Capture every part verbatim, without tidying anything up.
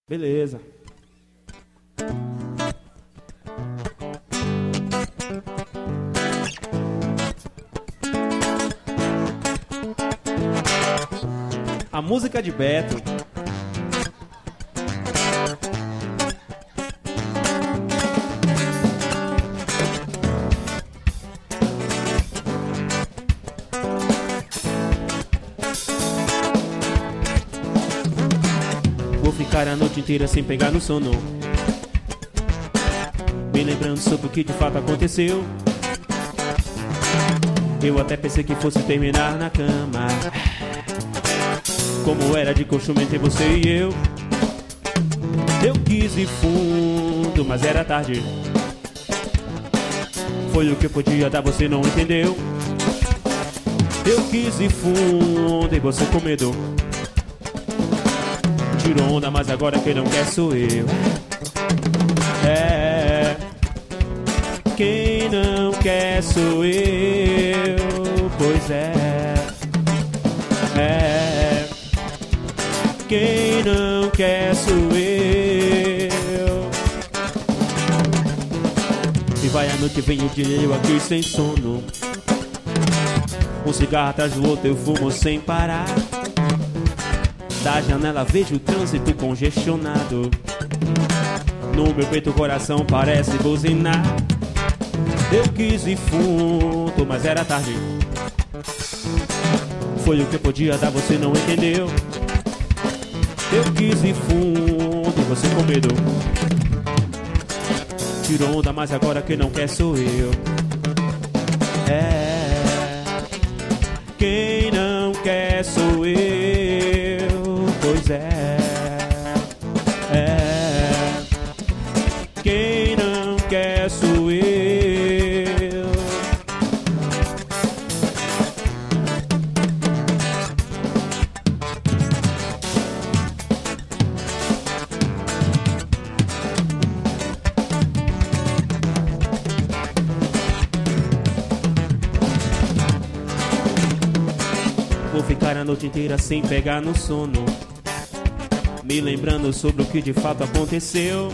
Beleza. A música de Beto. Vou ficar a noite inteira sem pegar no sono, me lembrando sobre o que de fato aconteceu. Eu até pensei que fosse terminar na cama, como era de costume entre você e eu. Eu quis ir fundo, mas era tarde. Foi o que eu podia dar, você não entendeu. Eu quis ir fundo e você com medo tirou onda, mas agora quem não quer sou eu. É, quem não quer sou eu. Pois é, é, quem não quer sou eu. E vai a noite, vem o dia, eu aqui sem sono, um cigarro atrás do outro eu fumo sem parar. Da janela vejo o trânsito congestionado, no meu peito o coração parece buzinar. Eu quis ir fundo, mas era tarde. Foi o que eu podia dar, você não entendeu. Eu quis ir fundo, você com medo tirou onda, mas agora quem não quer sou eu. É, quem não quer sou eu. Pois é, é, quem não quer sou eu. Vou ficar a noite inteira sem pegar no sono, me lembrando sobre o que de fato aconteceu.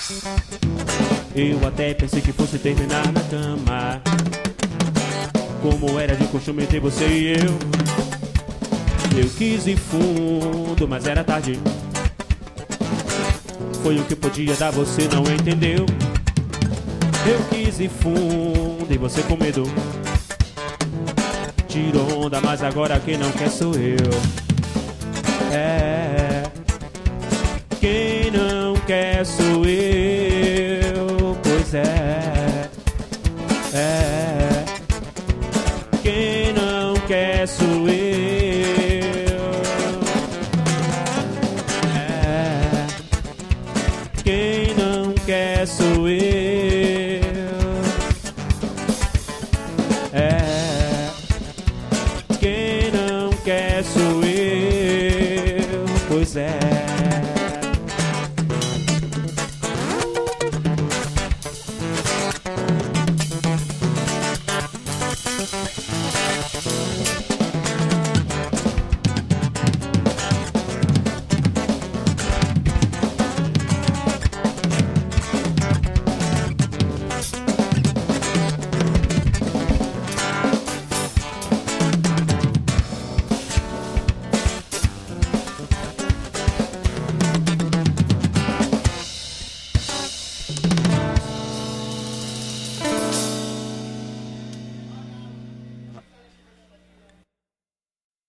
Eu até pensei que fosse terminar na cama, como era de costume entre você e eu. Eu quis ir fundo, mas era tarde. Foi o que eu podia dar, você não entendeu. Eu quis ir fundo e você com medo tirou onda, mas agora quem não quer sou eu. É, quem não quer sou eu. Pois é, é, quem não quer sou eu. É, quem não quer sou eu. É, quem não quer sou eu.